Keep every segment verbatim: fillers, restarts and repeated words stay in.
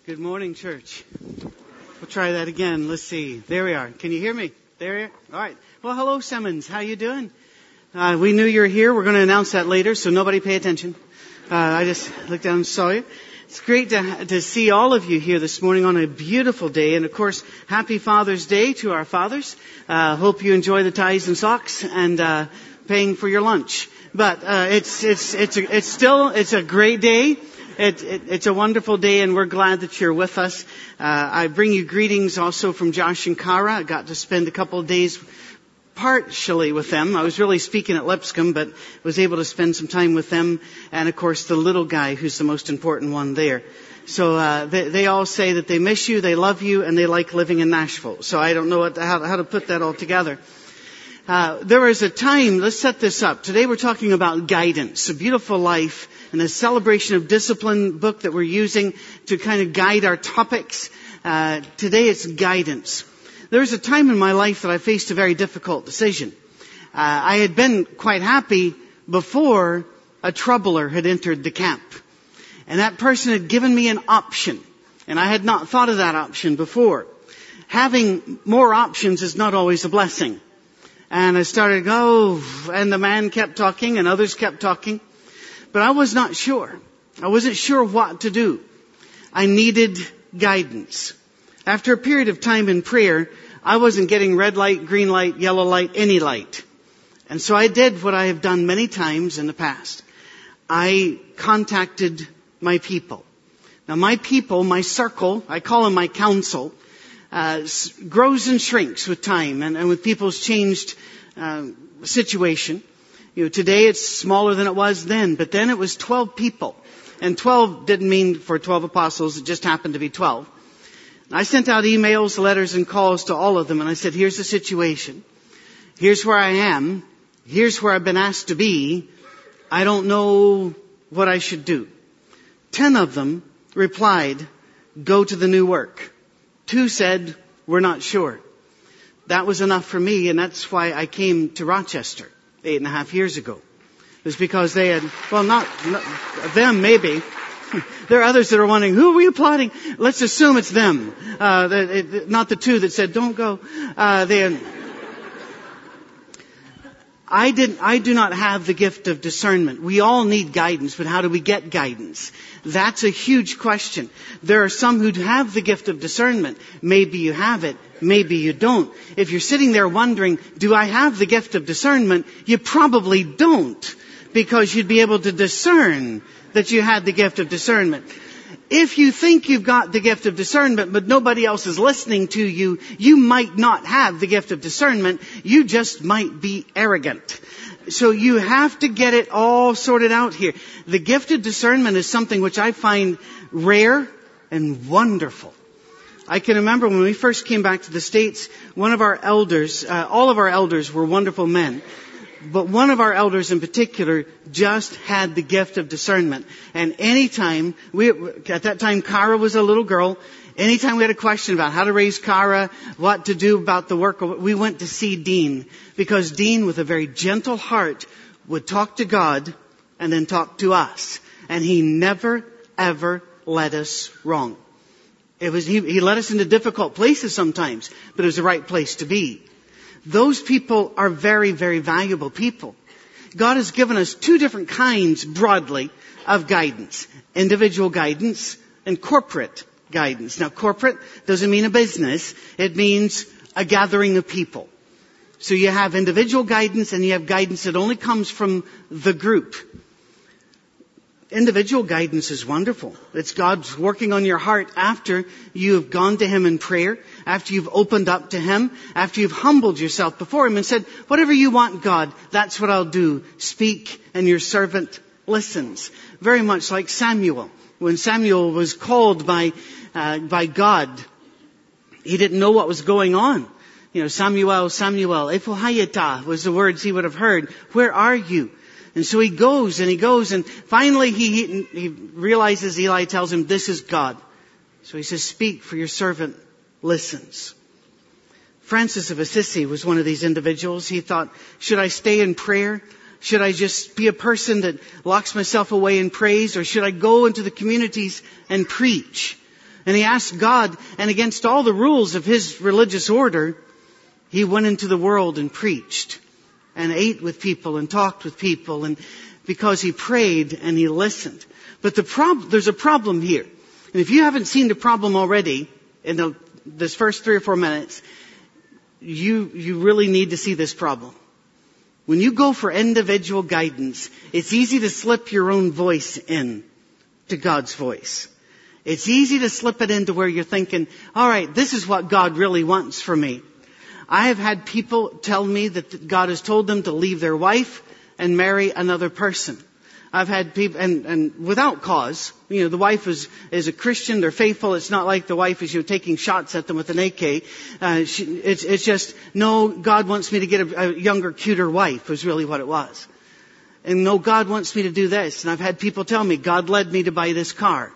Good morning, church. We'll try that again. Let's see. There we are. Can you hear me? There you are. All right. Well, hello, Simmons. How you doing? Uh, we knew you were here. We're going to announce that later, so nobody pay attention. Uh, I just looked down and saw you. It's great to, to see all of you here this morning on a beautiful day. And, of course, happy Father's Day to our fathers. Uh, hope you enjoy the ties and socks and uh, paying for your lunch. But uh, it's it's it's a, it's still it's a great day. It, it, it's a wonderful day, and we're glad that you're with us. Uh, I bring you greetings also from Josh and Kara. I got to spend a couple of days partially with them. I was really speaking at Lipscomb, but was able to spend some time with them. And, of course, the little guy who's the most important one there. So uh, they, they all say that they miss you, they love you, and they like living in Nashville. So I don't know what, how, how to put that all together. Uh, there was a time, let's set this up. Today we're talking about guidance, a beautiful life, and the celebration of discipline book that we're using to kind of guide our topics. Uh, today it's guidance. There was a time in my life that I faced a very difficult decision. Uh, I had been quite happy before a troubler had entered the camp. And that person had given me an option. And I had not thought of that option before. Having more options is not always a blessing. And I started, oh, and the man kept talking and others kept talking. But I was not sure. I wasn't sure what to do. I needed guidance. After a period of time in prayer, I wasn't getting red light, green light, yellow light, any light. And so I did what I have done many times in the past. I contacted my people. Now my people, my circle, I call them my council, uh, grows and shrinks with time and, and with people's changed uh, situation. You know, today it's smaller than it was then, but then it was twelve people. And twelve didn't mean for twelve apostles, it just happened to be twelve. I sent out emails, letters, and calls to all of them, and I said, here's the situation. Here's where I am. Here's where I've been asked to be. I don't know what I should do. Ten of them replied, go to the new work. Two said, we're not sure. That was enough for me, and that's why I came to Rochester eight and a half years ago. It was because they had, well, not, not them maybe. There are others that are wondering, who are we applauding? Let's assume it's them. Uh, the, it, not the two that said, don't go. Uh, they had, I didn't, I do not have the gift of discernment. We all need guidance, but how do we get guidance? That's a huge question. There are some who have the gift of discernment. Maybe you have it. Maybe you don't. If you're sitting there wondering, do I have the gift of discernment? You probably don't, because you'd be able to discern that you had the gift of discernment. If you think you've got the gift of discernment, but nobody else is listening to you, you might not have the gift of discernment. You just might be arrogant. So you have to get it all sorted out here. The gift of discernment is something which I find rare and wonderful. I can remember when we first came back to the States, one of our elders, uh, all of our elders were wonderful men. But one of our elders in particular just had the gift of discernment. And anytime, we, at that time, Kara was a little girl. Anytime we had a question about how to raise Kara, what to do about the work, we went to see Dean. Because Dean, with a very gentle heart, would talk to God and then talk to us. And he never, ever led us wrong. It was, he, he led us into difficult places sometimes, but it was the right place to be. Those people are very, very valuable people. God has given us two different kinds, broadly, of guidance. Individual guidance and corporate guidance. Now, corporate doesn't mean a business. It means a gathering of people. So you have individual guidance and you have guidance that only comes from the group. Individual guidance is wonderful. It's God's working on your heart after you have gone to Him in prayer, after you've opened up to Him, after you've humbled yourself before Him and said, whatever you want, God, that's what I'll do. Speak, and your servant listens. Very much like Samuel. When Samuel was called by, uh, by God, he didn't know what was going on. You know, Samuel, Samuel, Ephahayata was the words he would have heard. Where are you? And so he goes and he goes and finally he, he, he realizes Eli tells him, this is God. So he says, speak, for your servant listens. Francis of Assisi was one of these individuals. He thought, should I stay in prayer? Should I just be a person that locks myself away and prays? Or should I go into the communities and preach? And he asked God, and against all the rules of his religious order, he went into the world and preached and ate with people and talked with people, and because he prayed and he listened. But the prob- there's a problem here. And if you haven't seen the problem already in the, this first three or four minutes, you, you really need to see this problem. When you go for individual guidance, it's easy to slip your own voice in to God's voice. It's easy to slip it into where you're thinking, all right, this is what God really wants for me. I have had people tell me that God has told them to leave their wife and marry another person. I've had people, and, and without cause, you know, the wife is, is a Christian, they're faithful. It's not like the wife is, you know, taking shots at them with an A K. Uh, she, it's, it's just, no, God wants me to get a, a younger, cuter wife, was really what it was. And no, God wants me to do this. And I've had people tell me, God led me to buy this car.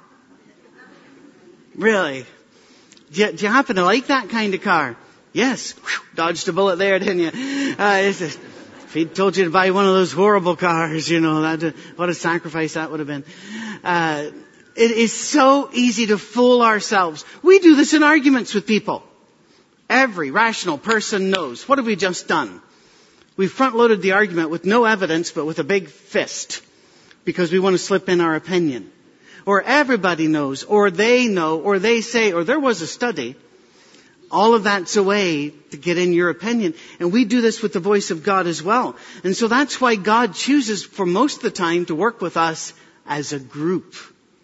Really? Do you, do you happen to like that kind of car? Yes. Whew, dodged a bullet there, didn't you? Uh, it's just, if he'd told you to buy one of those horrible cars, you know, that, what a sacrifice that would have been. Uh, it is so easy to fool ourselves. We do this in arguments with people. Every rational person knows. What have we just done? We front-loaded the argument with no evidence, but with a big fist, because we want to slip in our opinion. Or everybody knows, or they know, or they say, or there was a study. All of that's a way to get in your opinion. And we do this with the voice of God as well. And so that's why God chooses for most of the time to work with us as a group.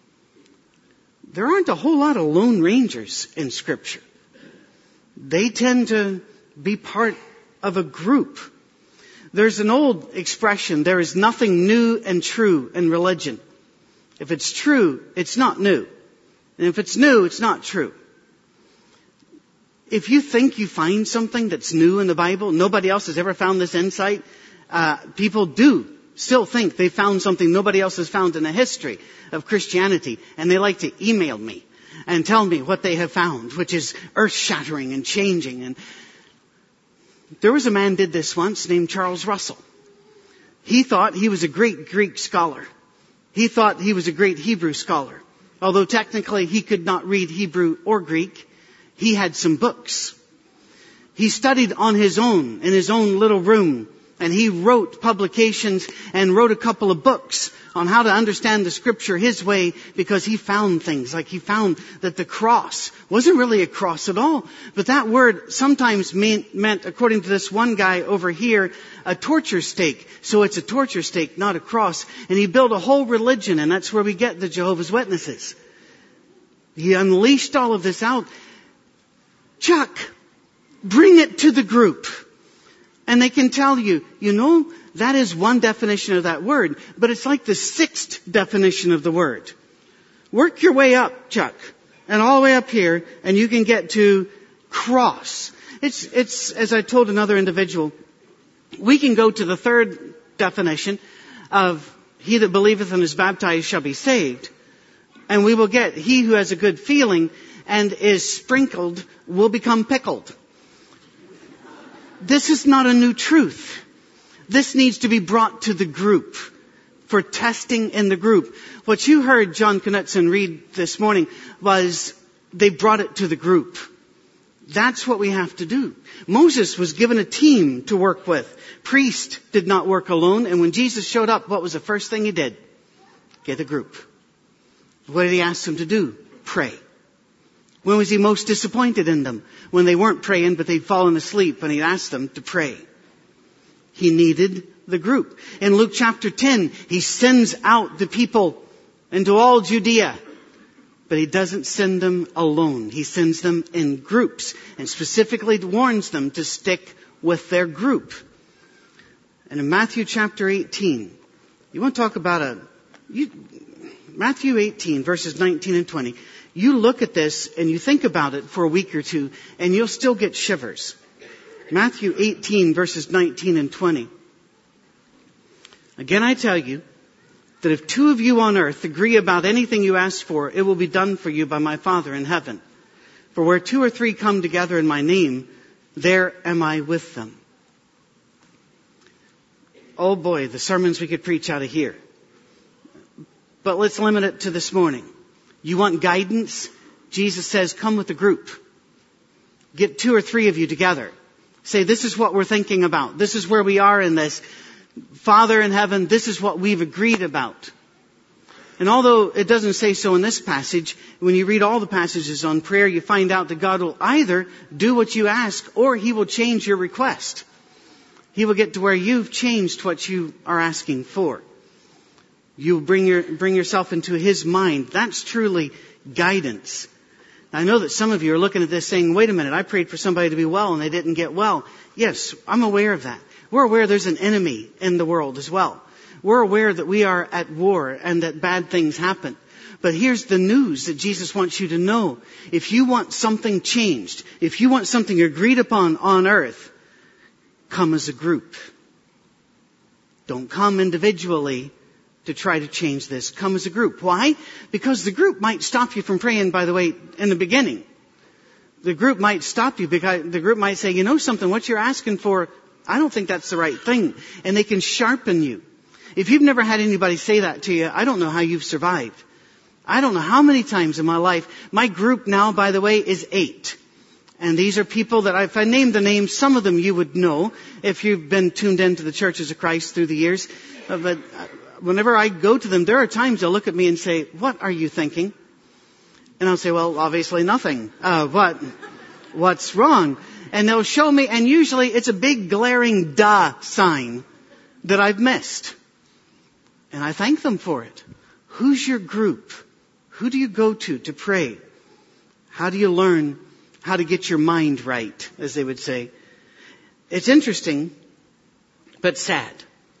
There aren't a whole lot of lone rangers in Scripture. They tend to be part of a group. There's an old expression, there is nothing new and true in religion. If it's true, it's not new. And if it's new, it's not true. If you think you find something that's new in the Bible, nobody else has ever found this insight, uh, people do still think they found something nobody else has found in the history of Christianity. And they like to email me and tell me what they have found, which is earth-shattering and changing. And there was a man did this once named Charles Russell. He thought he was a great Greek scholar. He thought he was a great Hebrew scholar. Although technically he could not read Hebrew or Greek, he had some books. He studied on his own, in his own little room, and he wrote publications and wrote a couple of books on how to understand the Scripture his way, because he found things. Like he found that the cross wasn't really a cross at all, but that word sometimes mean, meant, according to this one guy over here, a torture stake. So it's a torture stake, not a cross. And he built a whole religion, and that's where we get the Jehovah's Witnesses. He unleashed all of this out. Chuck, bring it to the group. And they can tell you, you know, that is one definition of that word, but it's like the sixth definition of the word. Work your way up, Chuck, and all the way up here, and you can get to cross. It's, it's, as I told another individual, we can go to the third definition of he that believeth and is baptized shall be saved. And we will get he who has a good feeling and is sprinkled will become pickled. This is not a new truth. This needs to be brought to the group for testing in the group. What you heard John Knutson read this morning was they brought it to the group. That's what we have to do. Moses was given a team to work with. Priest did not work alone. And when Jesus showed up, what was the first thing he did? Get a group. What did he ask them to do? Pray. When was he most disappointed in them? When they weren't praying, but they'd fallen asleep, and he asked them to pray. He needed the group. In Luke chapter ten, he sends out the people into all Judea. But he doesn't send them alone. He sends them in groups, and specifically warns them to stick with their group. And in Matthew chapter eighteen, you want to talk about a... You, Matthew eighteen, verses nineteen and twenty. You look at this and you think about it for a week or two, and you'll still get shivers. Matthew eighteen, verses nineteen and twenty. Again, I tell you that if two of you on earth agree about anything you ask for, it will be done for you by my Father in heaven. For where two or three come together in my name, there am I with them. Oh boy, the sermons we could preach out of here. But let's limit it to this morning. You want guidance? Jesus says, come with a group. Get two or three of you together. Say, this is what we're thinking about. This is where we are in this. Father in heaven, this is what we've agreed about. And although it doesn't say so in this passage, when you read all the passages on prayer, you find out that God will either do what you ask or He will change your request. He will get to where you've changed what you are asking for. You bring your, bring yourself into His mind. That's truly guidance. I know that some of you are looking at this saying, wait a minute, I prayed for somebody to be well and they didn't get well. Yes, I'm aware of that. We're aware there's an enemy in the world as well. We're aware that we are at war and that bad things happen. But here's the news that Jesus wants you to know. If you want something changed, if you want something agreed upon on earth, come as a group. Don't come individually to try to change this. Come as a group. Why? Because the group might stop you from praying, by the way, in the beginning. The group might stop you because the group might say, you know something, what you're asking for, I don't think that's the right thing. And they can sharpen you. If you've never had anybody say that to you, I don't know how you've survived. I don't know how many times in my life. My group now, by the way, is eight. And these are people that, if I named the names, some of them you would know if you've been tuned into the Churches of Christ through the years. Uh, but whenever I go to them, there are times they'll look at me and say, what are you thinking? And I'll say, well, obviously nothing. Uh, what? What's wrong? And they'll show me, and usually it's a big glaring duh sign that I've missed. And I thank them for it. Who's your group? Who do you go to to pray? How do you learn how to get your mind right, as they would say? It's interesting, but sad.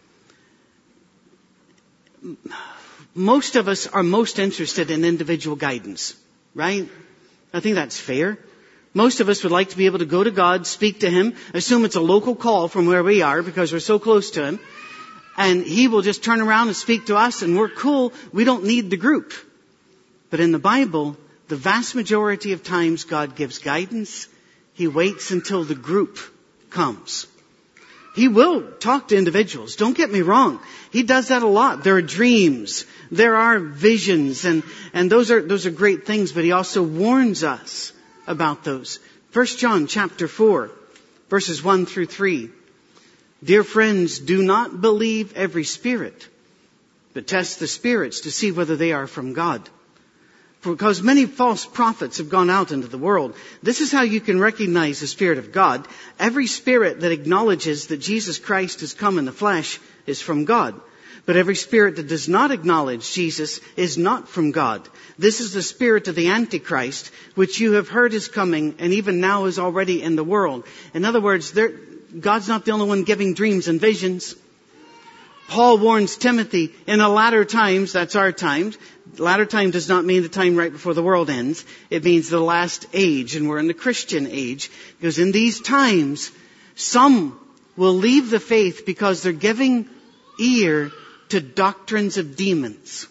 Most of us are most interested in individual guidance, right? I think that's fair. Most of us would like to be able to go to God, speak to Him, assume it's a local call from where we are because we're so close to Him. And He will just turn around and speak to us and we're cool. We don't need the group. But in the Bible, the vast majority of times God gives guidance. He waits until the group comes. He will talk to individuals. Don't get me wrong. He does that a lot. There are dreams. There are visions. And, and those are, those are great things. But He also warns us about those. First John chapter four, verses one through three. Dear friends, do not believe every spirit, but test the spirits to see whether they are from God. Because many false prophets have gone out into the world. This is how you can recognize the Spirit of God. Every spirit that acknowledges that Jesus Christ has come in the flesh is from God. But every spirit that does not acknowledge Jesus is not from God. This is the spirit of the Antichrist, which you have heard is coming and even now is already in the world. In other words, there, God's not the only one giving dreams and visions. Paul warns Timothy, in the latter times, that's our times. Latter time does not mean the time right before the world ends. It means the last age, and we're in the Christian age. Because in these times, some will leave the faith because they're giving ear to doctrines of demons.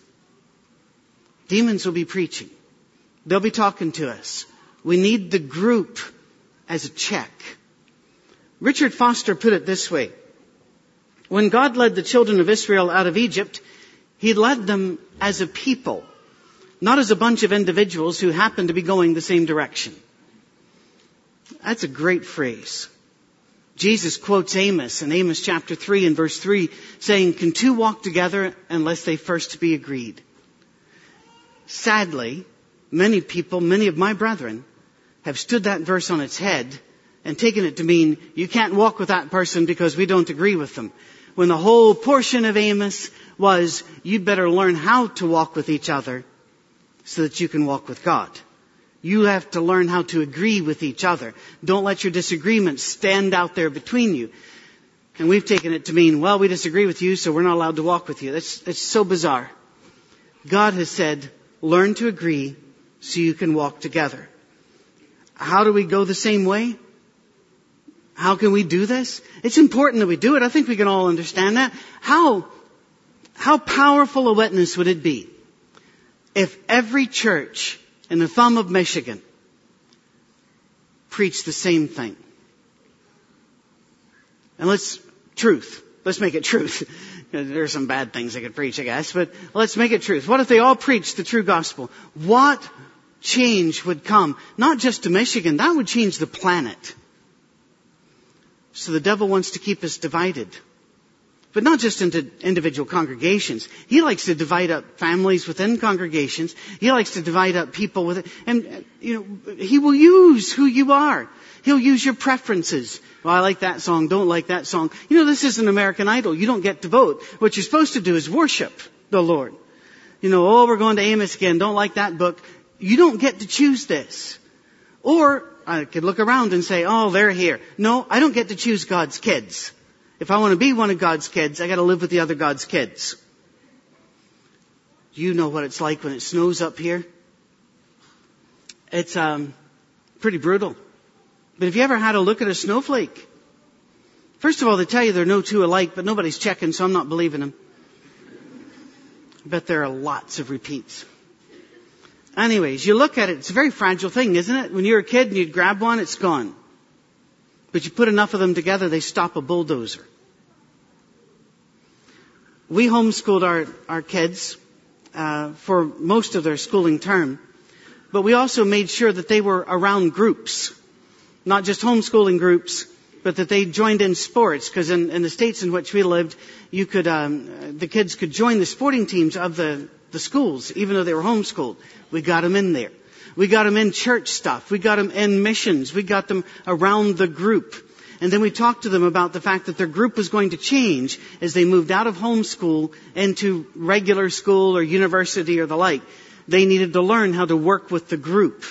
Demons will be preaching. They'll be talking to us. We need the group as a check. Richard Foster put it this way. When God led the children of Israel out of Egypt, He led them as a people, not as a bunch of individuals who happened to be going the same direction. That's a great phrase. Jesus quotes Amos in Amos chapter three and verse three, saying, can two walk together unless they first be agreed? Sadly, many people, many of my brethren, have stood that verse on its head and taken it to mean you can't walk with that person because we don't agree with them. When the whole portion of Amos was, you'd better learn how to walk with each other so that you can walk with God. You have to learn how to agree with each other. Don't let your disagreements stand out there between you. And we've taken it to mean, well, we disagree with you, so we're not allowed to walk with you. That's, that's so bizarre. God has said, learn to agree so you can walk together. How do we go the same way? How can we do this? It's important that we do it. I think we can all understand that. How, how powerful a witness would it be if every church in the thumb of Michigan preached the same thing? And let's, truth. Let's make it truth. There are some bad things they could preach, I guess, but let's make it truth. What if they all preached the true gospel? What change would come, not just to Michigan, that would change the planet. So the devil wants to keep us divided. But not just into individual congregations. He likes to divide up families within congregations. He likes to divide up people with, and, you know, he will use who you are. He'll use your preferences. Well, I like that song, don't like that song. You know, this isn't American Idol. You don't get to vote. What you're supposed to do is worship the Lord. You know, oh, we're going to Amos again, don't like that book. You don't get to choose this. Or I could look around and say, oh, they're here. No, I don't get to choose God's kids. If I want to be one of God's kids, I got to live with the other God's kids. Do you know what it's like when it snows up here? It's um, pretty brutal. But have you ever had a look at a snowflake? First of all, they tell you there are no two alike, but nobody's checking, so I'm not believing them. I bet there are lots of repeats. Anyways, you look at it, it's a very fragile thing, isn't it? When you're a kid and you'd grab one, it's gone. But you put enough of them together, they stop a bulldozer. We homeschooled our, our kids uh, for most of their schooling term, but we also made sure that they were around groups. Not just homeschooling groups, but that they joined in sports, because in, in the states in which we lived, you could um, the kids could join the sporting teams of the, the schools, even though they were homeschooled. We got them in there. We got them in church stuff. We got them in missions. We got them around the group. And then we talked to them about the fact that their group was going to change as they moved out of homeschool into regular school or university or the like. They needed to learn how to work with the group.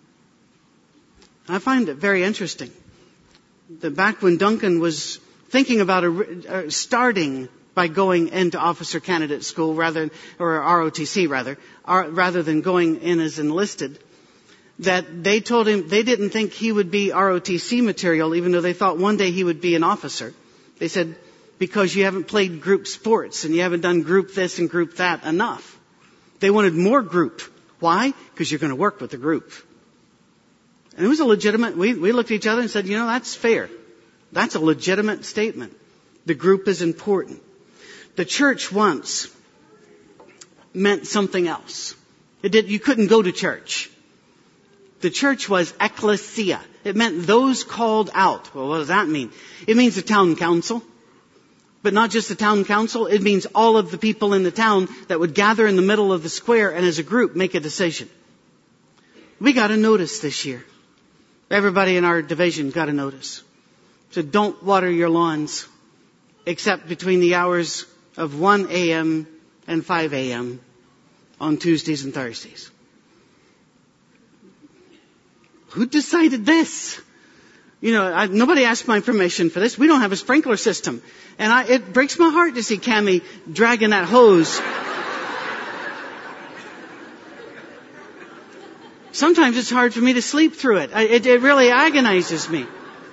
I find it very interesting that back when Duncan was thinking about a, uh, starting by going into officer candidate school rather, or R O T C rather, R, rather than going in as enlisted, that they told him they didn't think he would be R O T C material, even though they thought one day he would be an officer. They said, because you haven't played group sports and you haven't done group this and group that enough. They wanted more group. Why? Because you're going to work with the group. And it was a legitimate, we, we looked at each other and said, you know, that's fair. That's a legitimate statement. The group is important. The church once meant something else. It did, you couldn't go to church. The church was ecclesia. It meant those called out. Well, what does that mean? It means the town council. But not just the town council. It means all of the people in the town that would gather in the middle of the square and as a group make a decision. We got a notice this year. Everybody in our division got a notice. So don't water your lawns except between the hours of one a.m. and five a.m. on Tuesdays and Thursdays. Who decided this? You know, I, nobody asked my permission for this. We don't have a sprinkler system. And I, it breaks my heart to see Cammie dragging that hose. Sometimes it's hard for me to sleep through it. I, it, it really agonizes me.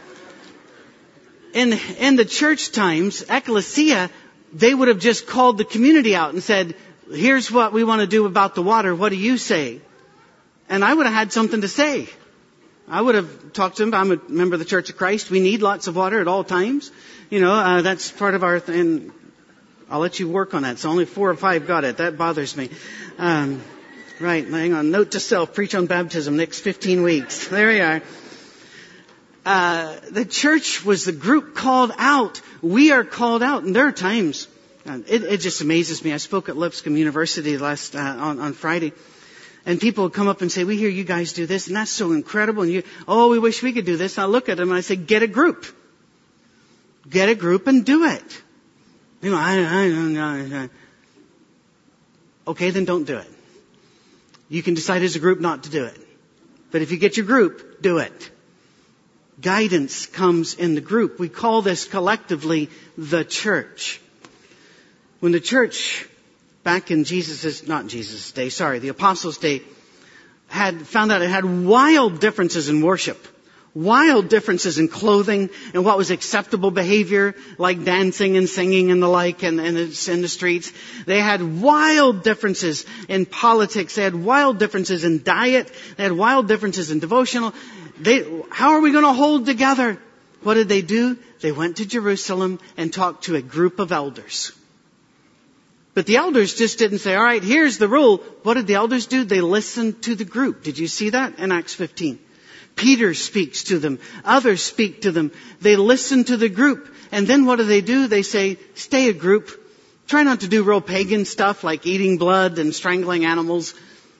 In, in the church times, ecclesia, they would have just called the community out and said, here's what we want to do about the water. What do you say? And I would have had something to say. I would have talked to them. I'm a member of the Church of Christ. We need lots of water at all times. You know, uh, that's part of our thing. I'll let you work on that. So only four or five got it. That bothers me. Um, right. Hang on. Note to self. Preach on baptism next fifteen weeks. There we are. Uh, the church was the group called out. We are called out. And there are times, uh, it, it just amazes me. I spoke at Lipscomb University last, uh, on, on Friday. And people would come up and say, we hear you guys do this, and that's so incredible. And you, oh, we wish we could do this. And I look at them and I say, get a group. Get a group and do it. You know, I, I don't know. Okay, then don't do it. You can decide as a group not to do it. But if you get your group, do it. Guidance comes in the group. We call this collectively the church. When the church, back in Jesus', not Jesus' day, sorry, the apostles' day, had found out it had wild differences in worship, wild differences in clothing and what was acceptable behavior, like dancing and singing and the like in, in, the, in the streets. They had wild differences in politics. They had wild differences in diet. They had wild differences in devotional. They, how are we going to hold together? What did they do? They went to Jerusalem and talked to a group of elders. But the elders just didn't say, all right, here's the rule. What did the elders do? They listened to the group. Did you see that in Acts fifteen? Peter speaks to them. Others speak to them. They listen to the group. And then what do they do? They say, stay a group. Try not to do real pagan stuff like eating blood and strangling animals.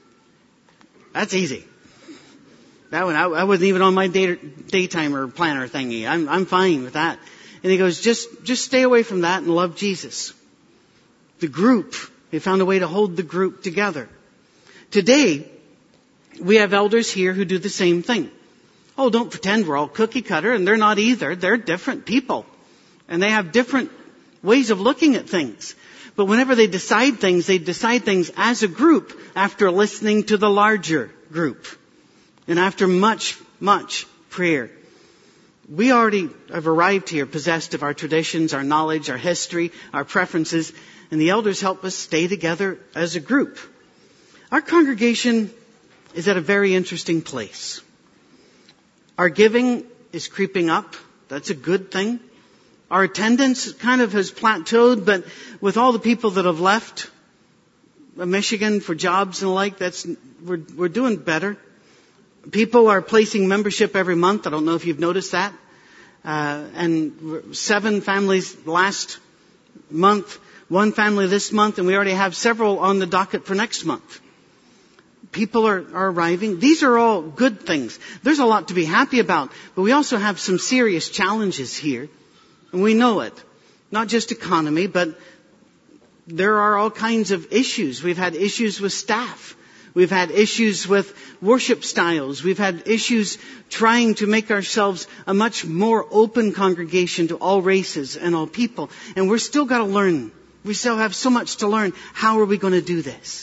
That's easy. That one, I, I wasn't even on my day, daytimer planner thingy. I'm, I'm fine with that. And he goes, just, just stay away from that and love Jesus. The group. They found a way to hold the group together. Today, we have elders here who do the same thing. Oh, don't pretend we're all cookie cutter, and they're not either. They're different people. And they have different ways of looking at things. But whenever they decide things, they decide things as a group after listening to the larger group. And after much, much prayer. We already have arrived here possessed of our traditions, our knowledge, our history, our preferences, and the elders help us stay together as a group. Our congregation is at a very interesting place. Our giving is creeping up. That's a good thing. Our attendance kind of has plateaued, but with all the people that have left Michigan for jobs and the like, that's, we're, we're doing better. People are placing membership every month. I don't know if you've noticed that. Uh, and seven families last month, one family this month, and we already have several on the docket for next month. People are, are arriving. These are all good things. There's a lot to be happy about, but we also have some serious challenges here, and we know it. Not just economy, but there are all kinds of issues. We've had issues with staff. We've had issues with worship styles. We've had issues trying to make ourselves a much more open congregation to all races and all people. And we're still got to learn. We still have so much to learn. How are we going to do this?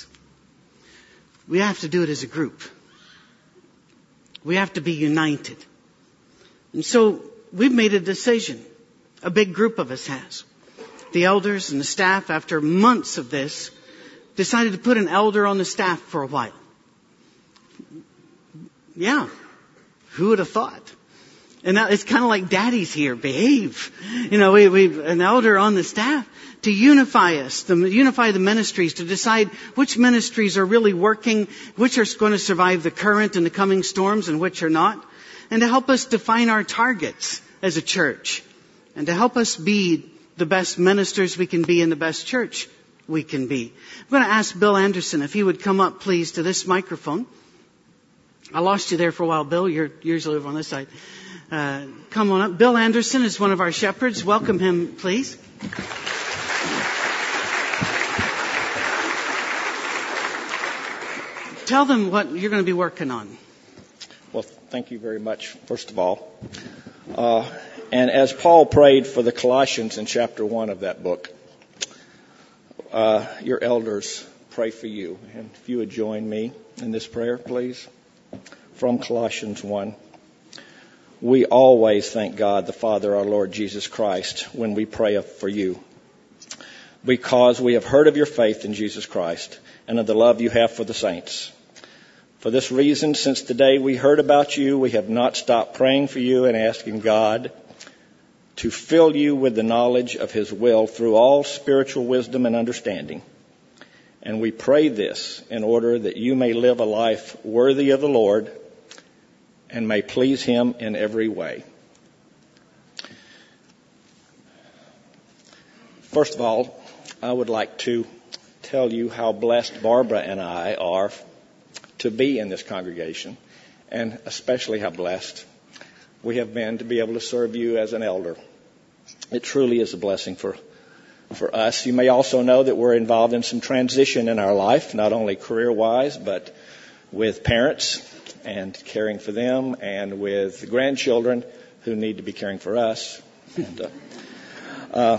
We have to do it as a group. We have to be united. And so we've made a decision. A big group of us has. The elders and the staff, after months of this, decided to put an elder on the staff for a while. Yeah. Who would have thought? And now it's kind of like daddy's here. Behave. You know, we, we, an elder on the staff to unify us, to unify the ministries, to decide which ministries are really working, which are going to survive the current and the coming storms and which are not, and to help us define our targets as a church, and to help us be the best ministers we can be in the best church we can be. I'm going to ask Bill Anderson if he would come up, please, to this microphone. I lost you there for a while, Bill. You're usually over on this side. Uh, come on up. Bill Anderson is one of our shepherds. Welcome him, please. Tell them what you're going to be working on. Well, thank you very much, first of all. Uh, and as Paul prayed for the Colossians in chapter one of that book, uh, your elders pray for you. And if you would join me in this prayer, please. From Colossians one. We always thank God, the Father, our Lord Jesus Christ, when we pray for you, because we have heard of your faith in Jesus Christ and of the love you have for the saints. For this reason, since the day we heard about you, we have not stopped praying for you and asking God to fill you with the knowledge of his will through all spiritual wisdom and understanding. And we pray this in order that you may live a life worthy of the Lord and may please him in every way. First of all, I would like to tell you how blessed Barbara and I are to be in this congregation, and especially how blessed we have been to be able to serve you as an elder. It truly is a blessing for for us. You may also know that we're involved in some transition in our life, not only career-wise, but with parents and caring for them, and with grandchildren who need to be caring for us. And, uh, uh,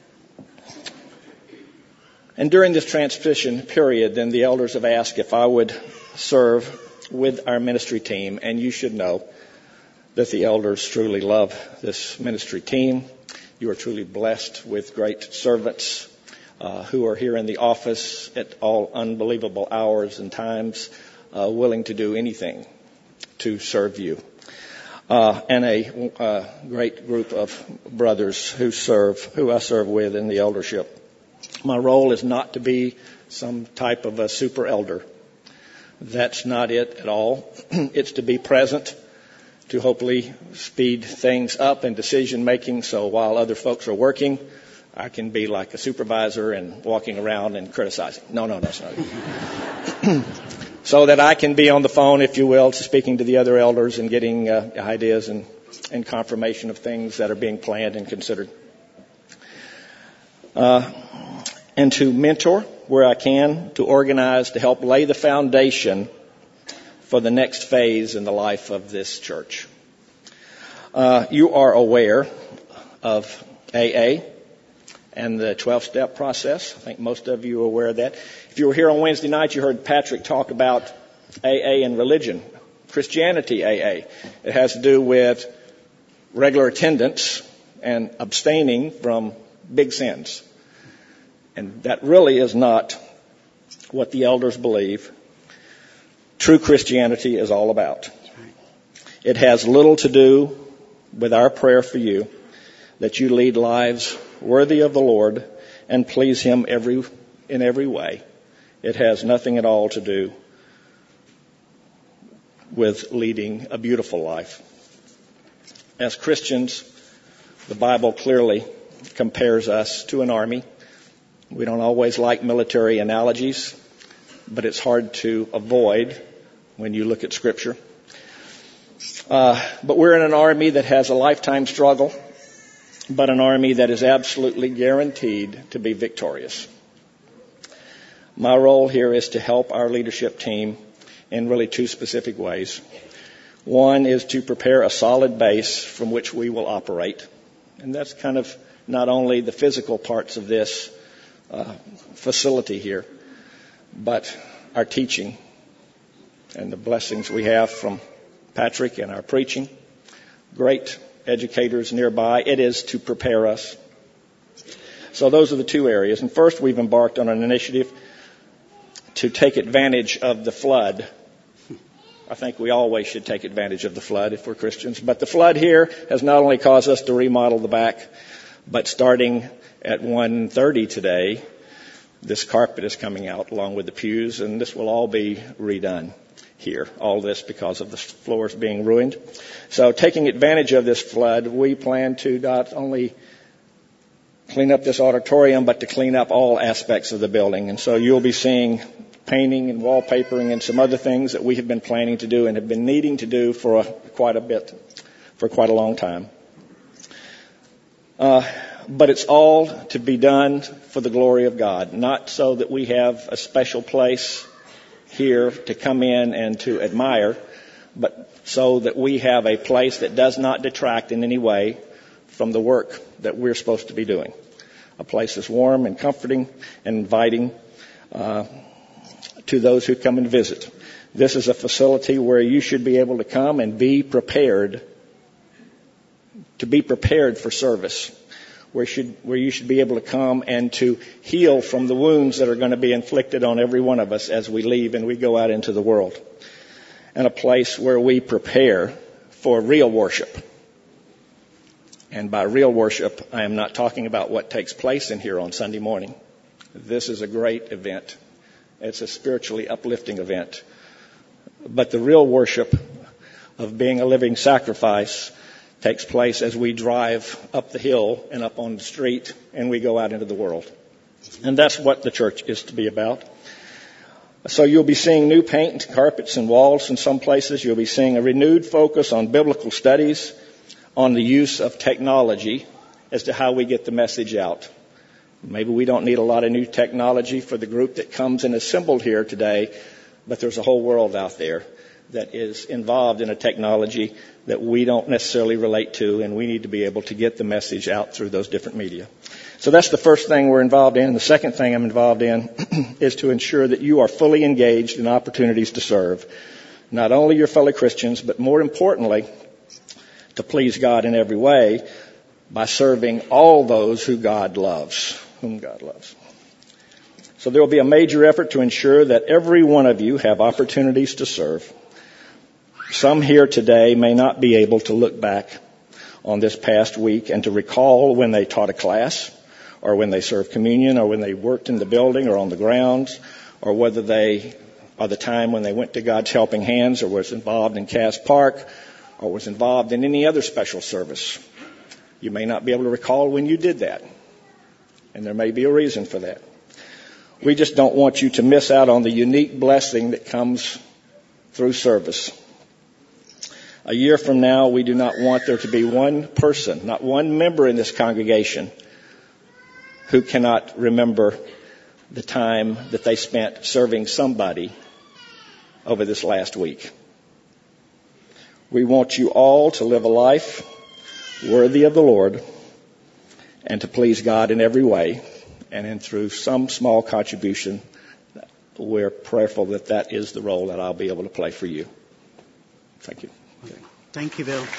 and during this transition period, then the elders have asked if I would serve with our ministry team, and you should know that the elders truly love this ministry team. You are truly blessed with great servants uh, who are here in the office at all unbelievable hours and times, uh, willing to do anything to serve you. Uh, and a uh, great group of brothers who serve, who I serve with in the eldership. My role is not to be some type of a super elder. That's not it at all. It's to be present, to hopefully speed things up in decision making, so while other folks are working, I can be like a supervisor and walking around and criticizing. No, no, that's not it. So that I can be on the phone, if you will, speaking to the other elders and getting uh, ideas and, and confirmation of things that are being planned and considered. Uh, and to mentor where I can, to organize, to help lay the foundation for the next phase in the life of this church. Uh, you are aware of A A and the twelve-step process. I think most of you are aware of that. If you were here on Wednesday night, you heard Patrick talk about A A and religion, Christianity A A. It has to do with regular attendance and abstaining from big sins. And that really is not what the elders believe true Christianity is all about. It has little to do with our prayer for you, that you lead lives worthy of the Lord and please Him every in every way. It has nothing at all to do with leading a beautiful life. As Christians, the Bible clearly compares us to an army. We don't always like military analogies, but it's hard to avoid when you look at Scripture. Uh, but we're in an army that has a lifetime struggle, but an army that is absolutely guaranteed to be victorious. My role here is to help our leadership team in really two specific ways. One is to prepare a solid base from which we will operate. And that's kind of not only the physical parts of this uh, facility here, but our teaching and the blessings we have from Patrick and our preaching. Great educators nearby. It is to prepare us. So those are the two areas. And first, we've embarked on an initiative to take advantage of the flood. I think we always should take advantage of the flood if we're Christians. But the flood here has not only caused us to remodel the back, but starting at one thirty today, this carpet is coming out along with the pews, and this will all be redone here. All this because of the floors being ruined. So taking advantage of this flood, we plan to not only clean up this auditorium, but to clean up all aspects of the building. And so you'll be seeing painting and wallpapering and some other things that we have been planning to do and have been needing to do for a, quite a bit, for quite a long time. Uh, but it's all to be done for the glory of God, not so that we have a special place here to come in and to admire, but so that we have a place that does not detract in any way from the work that we're supposed to be doing. A place that's warm and comforting and inviting uh, to those who come and visit. This is a facility where you should be able to come and be prepared, to be prepared for service. Where should, where you should be able to come and to heal from the wounds that are going to be inflicted on every one of us as we leave and we go out into the world. And a place where we prepare for real worship. And by real worship, I am not talking about what takes place in here on Sunday morning. This is a great event. It's a spiritually uplifting event. But the real worship of being a living sacrifice takes place as we drive up the hill and up on the street and we go out into the world. And that's what the church is to be about. So you'll be seeing new paint, carpets, and walls in some places. You'll be seeing a renewed focus on biblical studies, on the use of technology as to how we get the message out. Maybe we don't need a lot of new technology for the group that comes and assembled here today, but there's a whole world out there that is involved in a technology that we don't necessarily relate to, and we need to be able to get the message out through those different media. So that's the first thing we're involved in. The second thing I'm involved in is to ensure that you are fully engaged in opportunities to serve, not only your fellow Christians, but more importantly, to please God in every way by serving all those who God loves, whom God loves. So there will be a major effort to ensure that every one of you have opportunities to serve. Some here today may not be able to look back on this past week and to recall when they taught a class or when they served communion, or when they worked in the building or on the grounds, or whether they, or the time when they went to God's Helping Hands, or was involved in Cass Park, or was involved in any other special service. You may not be able to recall when you did that, and there may be a reason for that. We just don't want you to miss out on the unique blessing that comes through service. A year from now, we do not want there to be one person, not one member in this congregation who cannot remember the time that they spent serving somebody over this last week. We want you all to live a life worthy of the Lord and to please God in every way, and in through some small contribution, we're prayerful that that is the role that I'll be able to play for you. Thank you. Thank you, Bill.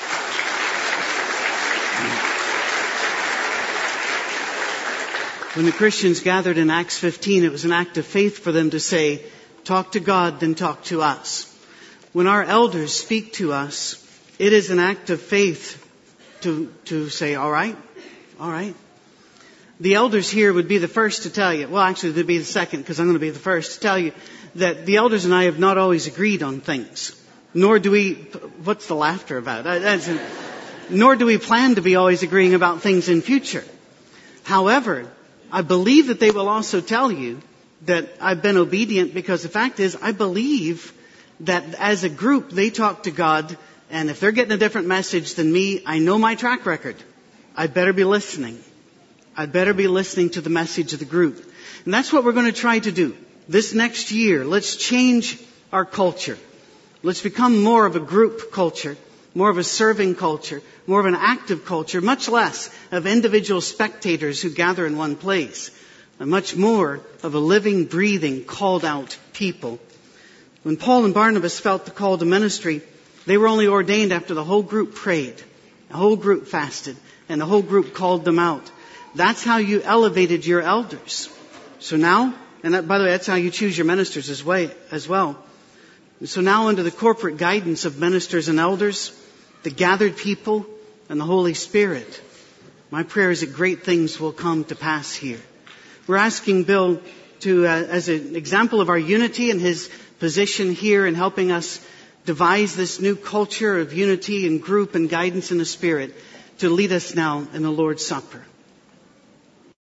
When the Christians gathered in Acts fifteen, it was an act of faith for them to say, talk to God, then talk to us. When our elders speak to us, it is an act of faith to, to say, all right, all right. The elders here would be the first to tell you, well, actually, they'd be the second, because I'm going to be the first to tell you that the elders and I have not always agreed on things. Nor do we, what's the laughter about? That's, nor do we plan to be always agreeing about things in future. However, I believe that they will also tell you that I've been obedient, because the fact is, I believe that as a group, they talk to God, and if they're getting a different message than me, I know my track record. I better be listening. I better be listening to the message of the group. And that's what we're going to try to do. This next year, let's change our culture. Let's become more of a group culture, more of a serving culture, more of an active culture, much less of individual spectators who gather in one place, and much more of a living, breathing, called out people. When Paul and Barnabas felt the call to ministry, they were only ordained after the whole group prayed, the whole group fasted, and the whole group called them out. That's how you elevated your elders. So now, and that, by the way, that's how you choose your ministers as, way, as well. So now, under the corporate guidance of ministers and elders, the gathered people, and the Holy Spirit, my prayer is that great things will come to pass here. We're asking Bill to, uh, as an example of our unity and his position here in helping us devise this new culture of unity and group and guidance in the Spirit, to lead us now in the Lord's Supper.